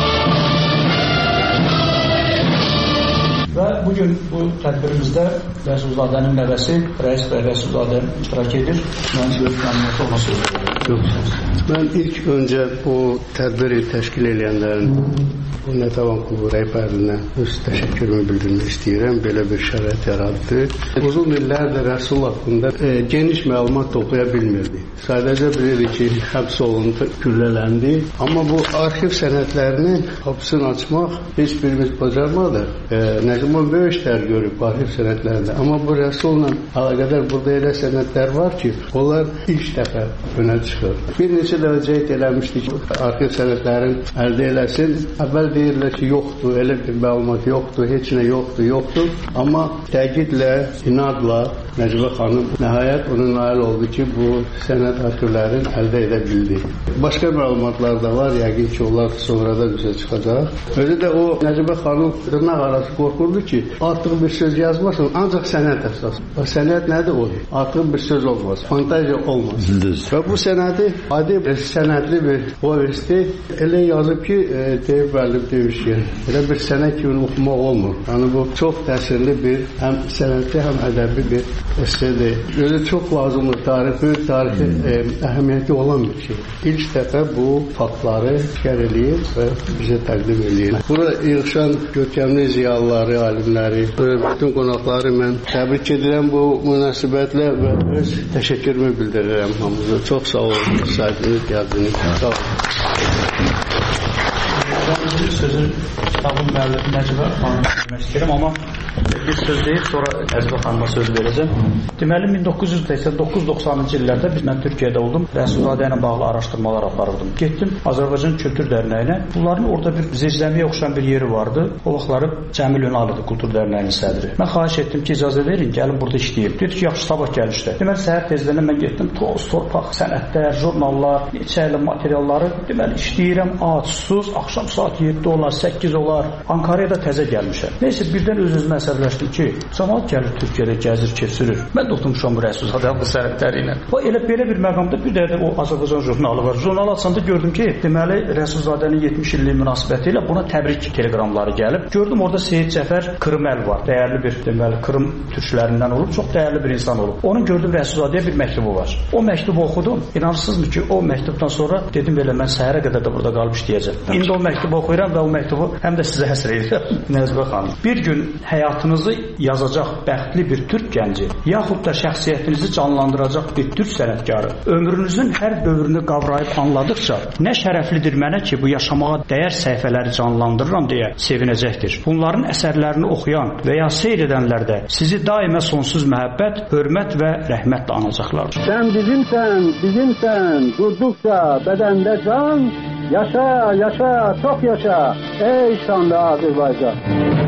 Və bugün bu tədbirimizdə Rəsulzadənin nəvəsi Rəis bəy Rəsulzadə iştirak edir. Mən böyük məmnuniyyətlə ona söz verirəm. Mən ilk öncə bu tədbiri təşkil edənlərin bu Nətavan klubu rəhbərinə öz təşəkkürümü bildirmək istəyirəm. Belə bir şərait yaratdı. Uzun illərdir Rəsul haqqında e, geniş məlumat toplaya bilmirdi. Sadəcə bilirdi ki, həbs olundu, güllələndi. Amma bu arxiv sənədlərini qapısını açmaq heç birimiz bacarmadıq. E, Nəcman böyük işlər görüb arxiv sənədlərində. Amma bu Rəsulla əlaqədar burada elə sənədlər var ki, onlar ilk dəfə önə çıxır. Bir neçə dəfə cəhd eləmişdik ki, arxiv sənədlərin əldə eləsin. Əvvəl deyirlər ki, yoxdur, elə bir məlumat yoxdur, heç nə yoxdur, yoxdur. Amma təkidlə, inadla Nəcibə xanım nəhayət onun nail oldu ki, bu sənəd arxivlərin əldə edə bildi. Başqa məlumatlar da var, yəqin ki, onlar sonradan üzə çıxacaq. Özü də o Nəcibə xanım dırnaq arası qorxurdu ki, artıq bir söz yazmasın, ancaq sənəd əsas. Sənəd nədir o? Artıq bir söz olmaz, fantaziya olmaz. Və bu sənədi adi sənədli bir povesti elə yazıb ki, e, deyib müəllim demiş ki, elə bir sənəd kimi oxumaq olmur. Yəni bu çox təsirli bir, həm sənədli, həm ədəbi bir əsərdir. Özü çox lazımlı tarix, böyük tarixi e, əhəmiyyəti olan bir şey. İlk dəfə bu faktları şər eləyir və bizə təqdim eləyir. Burada yığışan görkəmli ziyalıları, alimləri, bütün qonaqları mən təbrik edirəm bu münasibətlə və öz təşəkkürümü bildirirəm hamınıza. Çox sağ olun, sahibiniz gəldiniz. Sağ olun. Bir sözü kitabın müəllifi Nəcibə xanıma demək istəyirəm, amma bir söz deyib, sonra Nəcibə xanıma söz verəcəm. Deməli, min doqquz yüz səksən doqquz doxsanıncı illərdə biz mən Türkiyədə oldum, Rəsulzadə ilə bağlı araşdırmalar aparırdım. Getdim Azərbaycan Kültür Dərnəyinə. Bunların orada bir zecləmiyə oxşayan bir yeri vardı. O vaxtları Cəmil Ünalidir, Kultur Dərnəyinin sədri. Mən xahiş etdim ki, icazə verin, gəlin burada işləyim. Dedi ki, yaxşı, sabah gəl işlə. Deməli, səhər tezdən mən getdim, toz, torpaq, sənədlər, jurnallar, neçə ilə materialları, deməli, işləyirəm, ac, susuz, axşam saat yeddi olar, səkkiz olar. Ankaraya da təzə gəlmişəm. Neysə, birdən öz-özümə əsəbləşdim. fikirləşdim ki, cəmaət gəlir Türkiyədə gəzir, keçirir. Mən də oturmuşam bu Rəsulzadə bu sənədləri ilə. O elə belə bir məqamda bir də o Azərbaycan jurnalı var. Jurnalı açanda gördüm ki, deməli Rəsulzadənin yetmiş illik münasibəti ilə buna təbrik teleqramları gəlib. Gördüm orada Seyid Cəfər Kırməl var. Dəyərli bir deməli Krım türklərindən olub, çox dəyərli bir insan olub. Onun gördüm Rəsulzadəyə bir məktubu var. O məktubu oxudum. İnanırsınızmı ki, o məktubdan sonra dedim belə mən səhərə qədər də burada qalıb işləyəcəm. İndi o məktubu oxuyuram və o məktubu həm də sizə həsr edirəm. Nəzbə xanım, bir gün həyatınızı yazacaq bəxtli bir türk gənci, yaxud da şəxsiyyətinizi canlandıracaq bir türk sənətkarı ömrünüzün hər dövrünü qavrayıb anladıqca nə şərəflidir mənə ki, bu yaşamağa dəyər səhifələri canlandırıram deyə sevinəcəkdir. Bunların əsərlərini oxuyan və ya seyr edənlər də sizi daimə sonsuz məhəbbət, hörmət və rəhmətlə anacaqlar. Sən bizimsən, bizimsən, durduqca bədəndə can, yaşa, yaşa, çox yaşa, ey şanlı Azərbaycan.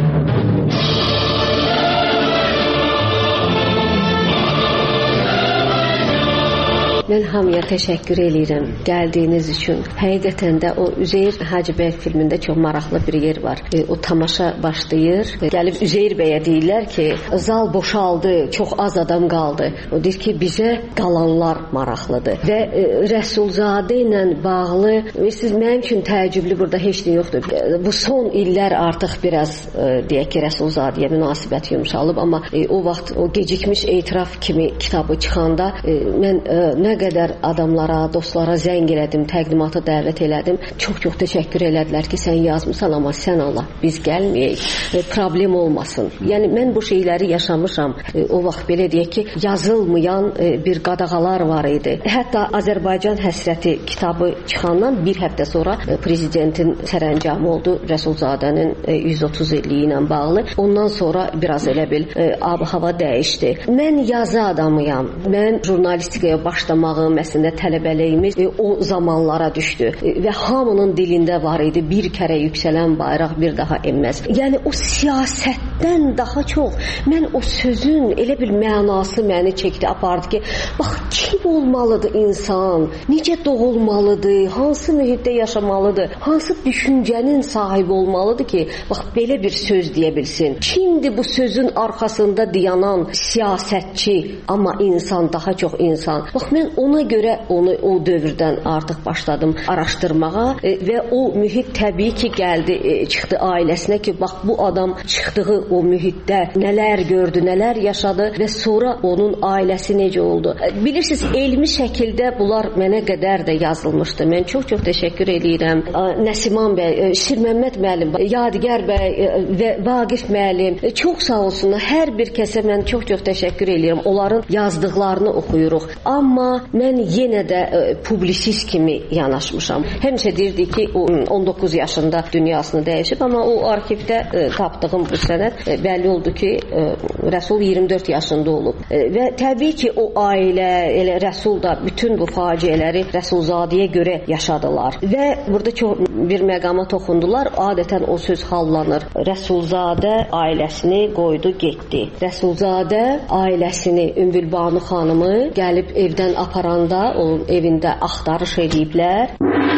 Mən hamıya təşəkkür edirəm gəldiyiniz üçün. Həqiqətən də o Üzeyir Hacıbəyov filmində çox maraqlı bir yer var. E, o tamaşa başlayır. E, gəlib Üzeyir bəyə deyirlər ki, zal boşaldı, çox az adam qaldı. O deyir ki, bizə qalanlar maraqlıdır. Və e, Rəsulzadə ilə bağlı, e, siz mənim üçün təəccüblü burada heç nə yoxdur. E, bu son illər artıq biraz e, deyək ki, Rəsulzadəyə münasibət yumşalıb, amma e, o vaxt o gecikmiş etiraf kimi kitabı çıxanda e, mən e, nə qədər adamlara, dostlara zəng elədim, təqdimata dəvət elədim. Çox-çox təşəkkür elədilər ki, sən yazmısan, amma sən Allah, biz gəlməyək, e, problem olmasın. Yəni, mən bu şeyləri yaşamışam. E, o vaxt belə deyək ki, yazılmayan e, bir qadağalar var idi. Hətta Azərbaycan həsrəti kitabı çıxandan bir həftə sonra e, prezidentin sərəncamı oldu Rəsulzadənin e, yüz otuz illiyi ilə bağlı. Ondan sonra biraz elə bil e, ab-hava dəyişdi. Mən yazı adamıyam. Mən jurnalistikaya başlamaq əslində tələbəliyimiz e, o zamanlara düşdü e, və hamının dilində var idi bir kərə yüksələn bayraq bir daha enməz. Yəni o siyasətdən daha çox mən o sözün elə bir mənası məni çəkdi, apardı ki, bax kim olmalıdır insan, necə doğulmalıdır, hansı mühitdə yaşamalıdır, hansı düşüncənin sahibi olmalıdır ki, bax belə bir söz deyə bilsin. Kimdir bu sözün arxasında dayanan siyasətçi, amma insan, daha çox insan. Bax mən ona görə onu o dövrdən artıq başladım araşdırmağa e, və o mühit təbii ki gəldi, e, çıxdı ailəsinə ki, bax bu adam çıxdığı o mühitdə nələr gördü, nələr yaşadı və sonra onun ailəsi necə oldu. E, bilirsiniz, elmi şəkildə bunlar mənə qədər də yazılmışdı. Mən çox-çox təşəkkür edirəm. E, Nəsiman bəy, e, Şir Məmməd müəllim, Yadigar bəy e, və Vaqif müəllim, e, çox sağ olsunlar. Hər bir kəsə mən çox-çox təşəkkür edirəm. Onların yazdıqlarını oxuyuruq. Amma mən yenə də e, publisist kimi yanaşmışam. Həmişə deyirdi ki, o on doqquz yaşında dünyasını dəyişib, amma o arxivdə e, tapdığım bu sənəd e, bəlli oldu ki, e, Rəsul iyirmi dörd yaşında olub. E, və təbii ki, o ailə, elə Rəsul da bütün bu faciələri Rəsulzadəyə görə yaşadılar. Və burada çox bir məqama toxundular. Adətən o söz hallanır. Rəsulzadə ailəsini qoydu, getdi. Rəsulzadə ailəsini, Ümbülbanu xanımı gəlib evdən aparanda onun evində axtarış ediblər.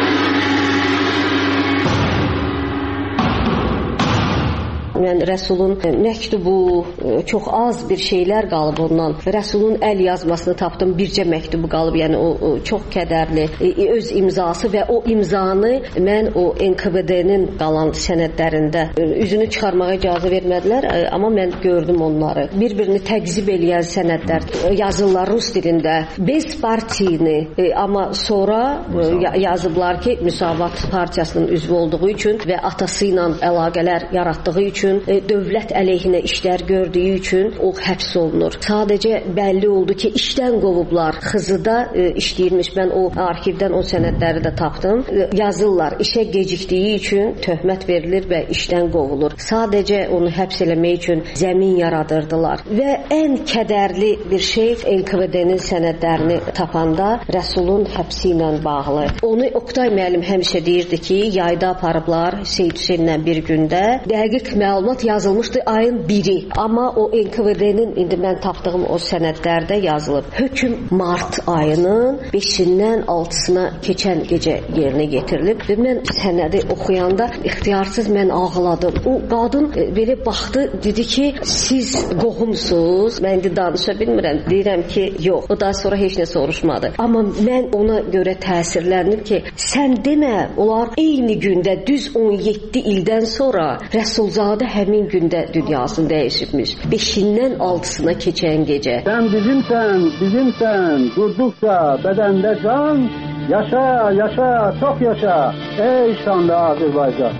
Mən Rəsulun məktubu, çox az bir şeylər qalıb ondan. Rəsulun əl yazmasını tapdım, bircə məktubu qalıb, yəni o, o çox kədərli, öz imzası və o imzanı mən o N K V D-nin qalan sənədlərində üzünü çıxarmağa icazə vermədilər, amma mən gördüm onları. Bir-birini təqzib eləyən sənədlər yazırlar rus dilində, bez partiyini, amma sonra yazıblar ki, Müsavat partiyasının üzvü olduğu üçün və atası ilə əlaqələr yaratdığı üçün, dövlət əleyhinə işlər gördüyü üçün o həbs olunur. Sadəcə bəlli oldu ki, işdən qovublar. Xızıda e, işləyirmiş. Mən o arxivdən o sənədləri də tapdım. E, yazırlar, işə gecikdiyi üçün töhmət verilir və işdən qovulur. Sadəcə onu həbs eləmək üçün zəmin yaradırdılar. Və ən kədərli bir şey N K V D-nin sənədlərini tapanda Rəsulun həbsi ilə bağlı. Onu Oqtay müəllim həmişə deyirdi ki, yayda aparıblar Seyid Hüseynlə bir gündə. Dəqiq məlumat məlumat yazılmışdı ayın biri. Amma o N K V D-nin indi mən tapdığım o sənədlərdə yazılıb. Hökm mart ayının beşindən altısına keçən gecə yerinə getirilib. Və mən sənədi oxuyanda ixtiyarsız mən ağladım. O qadın belə baxdı, dedi ki, siz qohumsuz. Mən indi danışa bilmirəm. Deyirəm ki, yox. O daha sonra heç nə soruşmadı. Amma mən ona görə təsirləndim ki, sən demə, onlar eyni gündə düz on yeddi ildən sonra Rəsulzadə həmin gündə dünyasını dəyişibmiş. beşindən altısına keçən gecə. Sən bizimsən, bizimsən, durduqca bədəndə can, yaşa, yaşa, çox yaşa, ey şanlı Azərbaycan.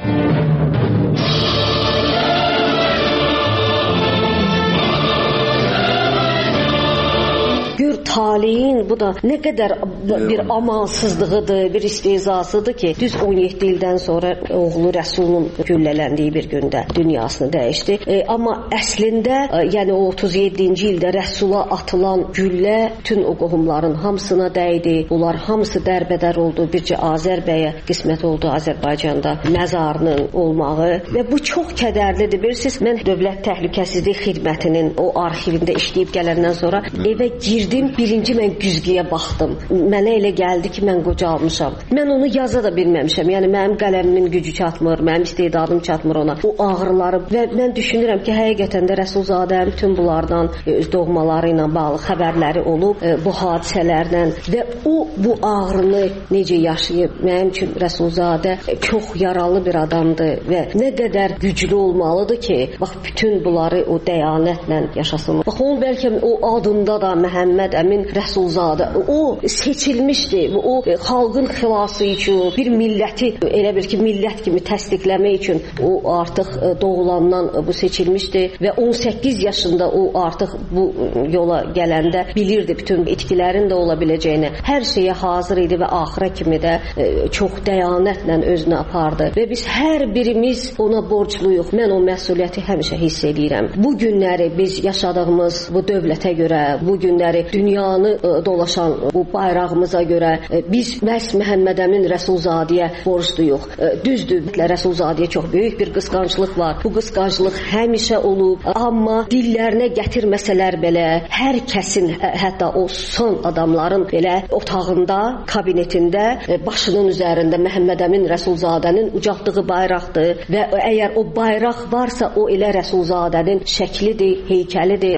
Gör talihin bu da nə qədər bir amansızlığıdır, bir istehzasıdır ki, düz on yeddi ildən sonra oğlu Rəsulun güllələndiyi bir gündə dünyasını dəyişdi. E, amma əslində, e, yəni o otuz yeddinci ildə Rəsula atılan güllə bütün o qohumların hamısına dəydi. Bunlar hamısı dərbədər oldu. Bircə Azər bəyə qismət oldu Azərbaycanda məzarının olmağı və bu çox kədərlidir. Bilirsiniz, mən Dövlət Təhlükəsizlik Xidmətinin o arxivində işləyib gələndən sonra evə girdim. Birinci mən güzgüyə baxdım. Mənə elə gəldi ki, mən qocalmışam. Mən onu yaza da bilməmişəm. Yəni mənim qələmimin gücü çatmır, mənim istedadım çatmır ona. O ağrıları və mən düşünürəm ki, həqiqətən də Rəsulzadənin bütün bunlardan öz doğmaları ilə bağlı xəbərləri olub, bu hadisələrlə və o bu ağrını necə yaşayıb. Mənim üçün Rəsulzadə çox yaralı bir adamdır və nə qədər güclü olmalıdır ki, bax bütün bunları o dəyanətlə yaşasın. Bax onun bəlkə o adında da Məhəmməd Əmin Rəsulzadə o seçilmişdi. O xalqın xilası üçün, bir milləti elə bir ki, millət kimi təsdiqləmək üçün o artıq doğulandan bu seçilmişdi və on səkkiz yaşında o artıq bu yola gələndə bilirdi bütün itkilərin də ola biləcəyini. Hər şeyə hazır idi və axıra kimi də çox dəyanətlə özünü apardı və biz hər birimiz ona borcluyuq. Mən o məsuliyyəti həmişə hiss edirəm. Bu günləri biz yaşadığımız bu dövlətə görə, bu günləri dünyanı dolaşan bu bayrağımıza görə biz məhz Məhəmməd Əmin Rəsulzadəyə borcluyuq. Düzdür, Rəsulzadəyə çox böyük bir qısqanclıq var. Bu qısqanclıq həmişə olub, amma dillərinə gətirməsələr belə hər kəsin, hətta o son adamların belə otağında, kabinetində, başının üzərində Məhəmməd Əmin Rəsulzadənin ucaltdığı bayraqdır və əgər o bayraq varsa, o elə Rəsulzadənin şəklidir, heykəlidir.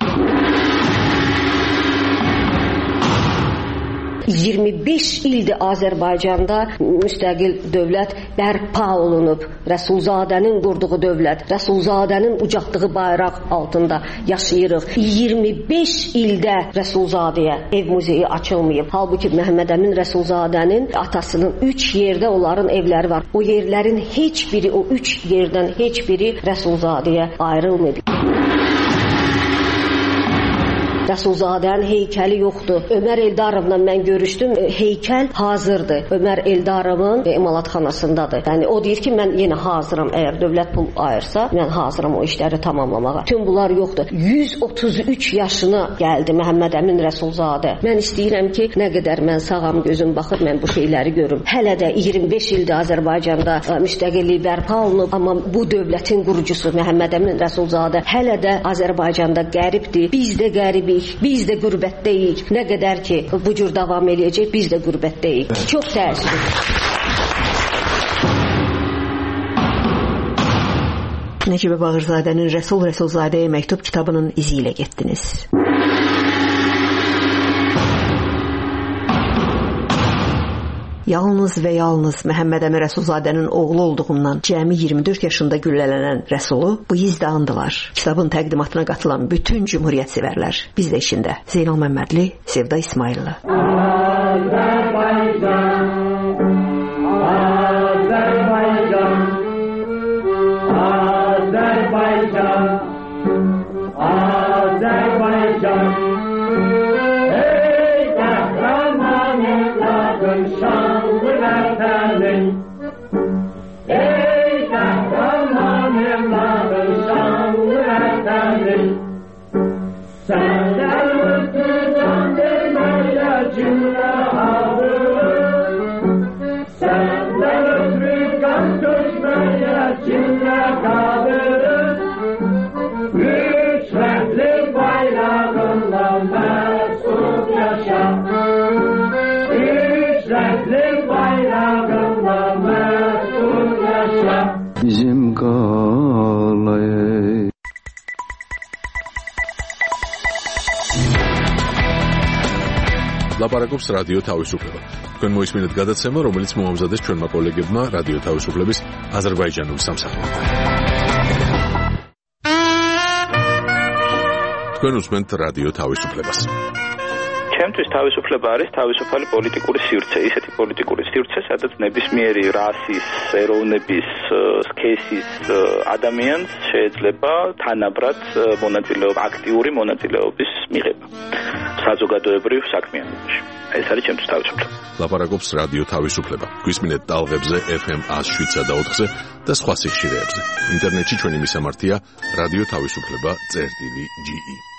iyirmi beş ildir Azərbaycanda müstəqil dövlət bərpa olunub. Rəsulzadənin qurduğu dövlət, Rəsulzadənin ucaltdığı bayraq altında yaşayırıq. iyirmi beş ildə Rəsulzadəyə ev muzeyi açılmayıb. Halbuki Məhəmməd Əmin Rəsulzadənin atasının üç yerdə onların evləri var. O yerlərin heç biri, o üç yerdən heç biri Rəsulzadəyə ayrılmayıb. Rəsulzadənin heykəli yoxdur. Ömər Eldarovla mən görüşdüm. Heykəl hazırdır. Ömər Eldarovun emalatxanasındadır. Yəni o deyir ki, mən yenə hazıram. Əgər dövlət pul ayırsa, mən hazıram o işləri tamamlamağa. Tüm bunlar yoxdur. yüz otuz üç yaşına gəldi Məhəmməd Əmin Rəsulzadə. Mən istəyirəm ki, nə qədər mən sağam, gözüm baxır, mən bu şeyləri görüm. Hələ də iyirmi beş ildir Azərbaycanda müstəqillik bərpa olunub, amma bu dövlətin qurucusu Məhəmməd Əmin Rəsulzadə hələ də Azərbaycanda qəribdir. Biz də qəribik. Biz də qürbətdəyik. Nə qədər ki, bu cür davam eləyəcək, biz də qürbətdəyik. Çox təəssüf. Nəcibə Bağırzadənin Rəsul Rəsulzadəyə məktub kitabının izi ilə getdiniz. Yalnız və yalnız Məhəmməd Əmin Rəsulzadənin oğlu olduğundan cəmi iyirmi dörd yaşında güllələnən Rəsulu bu izdə andılar. Kitabın təqdimatına qatılan bütün cümhuriyyət sevərlər. Biz də işində. Zeynal Məmmədli, Sevda İsmaillı. Azərbaycan, Azərbaycan, Azərbaycan, Azərbaycan. Ey qəhrəman evladım, şanlı vətənin. Ey qəhrəman evladım, şanlı vətənin. Səndən ötü can verməyə cümlə ağır. Səndən ötü qan tökməyə cümlə qadır. ლაპარაკობს რადიო თავისუფლება. თქვენ მოისმინეთ გადაცემა, რომელიც მოამზადეს ჩვენმა კოლეგებმა რადიო თავისუფლების აზერბაიჯანულ სამსახურში. თქვენ უსმენთ რადიო თავისუფლებას. ჩემთვის თავისუფლება არის თავისუფალი პოლიტიკური სივრცე, ისეთი პოლიტიკური სივრცე, სადაც ნებისმიერი რასის, ეროვნების, სქესის ადამიანს შეიძლება თანაბრად მონაწილეობა, აქტიური მონაწილეობის მიღება საზოგადოებრივ საქმიანობაში. ეს არის ჩემთვის თავისუფლება. ლაპარაკობს რადიო თავისუფლება. გვისმინეთ ტალღებზე ეფ ემ one oh seven და ოთხზე და სხვა სიხშირეებზე. ინტერნეტში ჩვენი მისამართია რადიო თავისუფლება წერტილი ჯი ი.